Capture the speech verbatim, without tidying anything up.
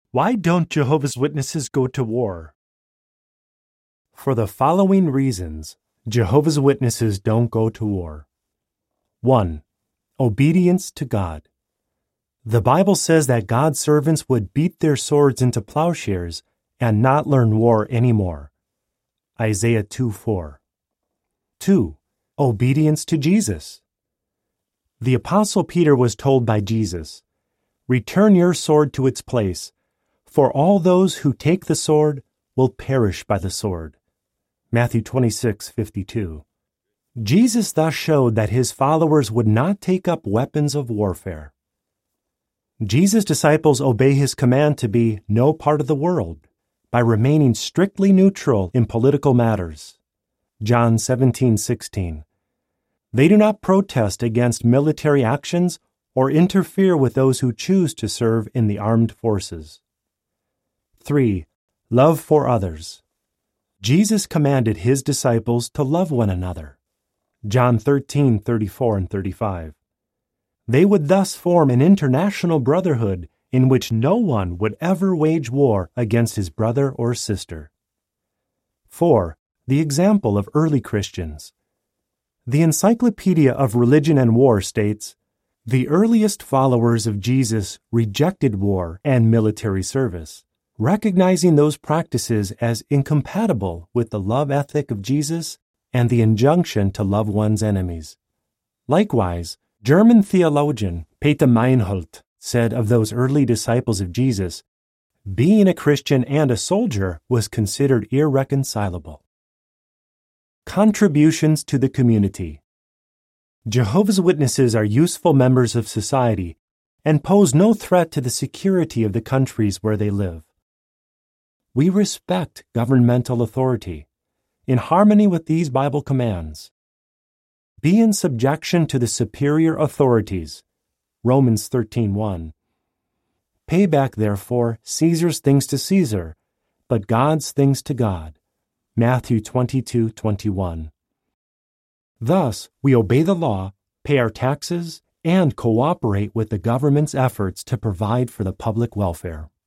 Why don't Jehovah's Witnesses go to war? For the following reasons, Jehovah's Witnesses don't go to war. one. Obedience to God. The Bible says that God's servants would beat their swords into plowshares and not learn war anymore. Isaiah two four. two. Obedience to Jesus. The Apostle Peter was told by Jesus, "Return your sword to its place, for all those who take the sword will perish by the sword." Matthew twenty-six fifty-two. Jesus thus showed that his followers would not take up weapons of warfare. Jesus' disciples obey his command to be no part of the world by remaining strictly neutral in political matters. John seventeen sixteen. They do not protest against military actions or interfere with those who choose to serve in the armed forces. three. Love for others. Jesus commanded his disciples to love one another. John thirteen thirty-four and thirty-five. They would thus form an international brotherhood in which no one would ever wage war against his brother or sister. four. The example of early Christians. The Encyclopedia of Religion and War states, "The earliest followers of Jesus rejected war and military service, recognizing those practices as incompatible with the love ethic of Jesus and the injunction to love one's enemies." Likewise, German theologian Peter Meinhold said of those early disciples of Jesus, being a Christian and a soldier was considered irreconcilable. Contributions to the community. Jehovah's Witnesses are useful members of society and pose no threat to the security of the countries where they live. We respect governmental authority in harmony with these Bible commands. Be in subjection to the superior authorities. Romans thirteen one. Pay back, therefore, Caesar's things to Caesar, but God's things to God. Matthew twenty-two twenty-one. Thus, we obey the law, pay our taxes, and cooperate with the government's efforts to provide for the public welfare.